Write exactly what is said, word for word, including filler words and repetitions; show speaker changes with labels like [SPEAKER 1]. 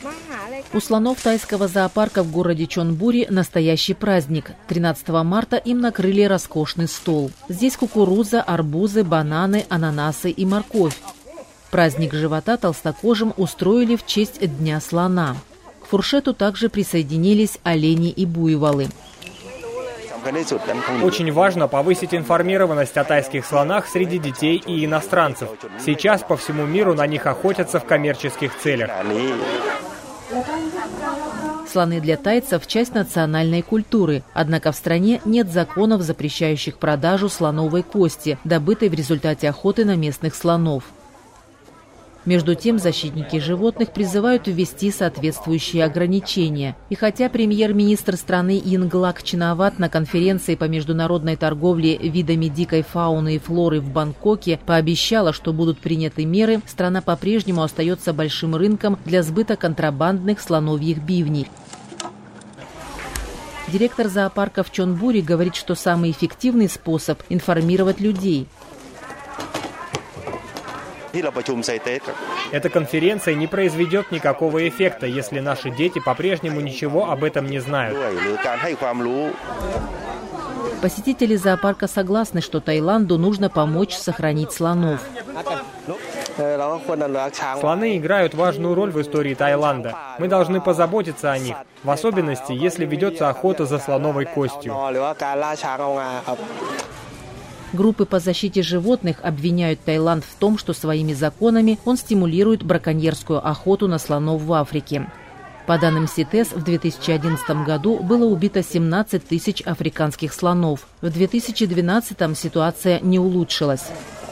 [SPEAKER 1] У слонов тайского зоопарка в городе Чонбури настоящий праздник. тринадцатого марта им накрыли роскошный стол. Здесь кукуруза, арбузы, бананы, ананасы и морковь. Праздник живота толстокожим устроили в честь Дня слона. К фуршету также присоединились олени и буйволы.
[SPEAKER 2] Очень важно повысить информированность о тайских слонах среди детей и иностранцев. Сейчас по всему миру на них охотятся в коммерческих целях.
[SPEAKER 1] Слоны для тайцев – часть национальной культуры. Однако в стране нет законов, запрещающих продажу слоновой кости, добытой в результате охоты на местных слонов. Между тем, защитники животных призывают ввести соответствующие ограничения. И хотя премьер-министр страны Йинглак Чинават на конференции по международной торговле видами дикой фауны и флоры в Бангкоке пообещала, что будут приняты меры, страна по-прежнему остается большим рынком для сбыта контрабандных слоновьих бивней. Директор зоопарка в Чонбури говорит, что самый эффективный способ – информировать людей.
[SPEAKER 2] Эта конференция не произведет никакого эффекта, если наши дети по-прежнему ничего об этом не знают.
[SPEAKER 1] Посетители зоопарка согласны, что Таиланду нужно помочь сохранить слонов.
[SPEAKER 2] Слоны играют важную роль в истории Таиланда. Мы должны позаботиться о них, в особенности, если ведется охота за слоновой костью.
[SPEAKER 1] Группы по защите животных обвиняют Таиланд в том, что своими законами он стимулирует браконьерскую охоту на слонов в Африке. По данным СИТЭС, в две тысячи одиннадцатом году было убито семнадцать тысяч африканских слонов. В две тысячи двенадцатом ситуация не улучшилась.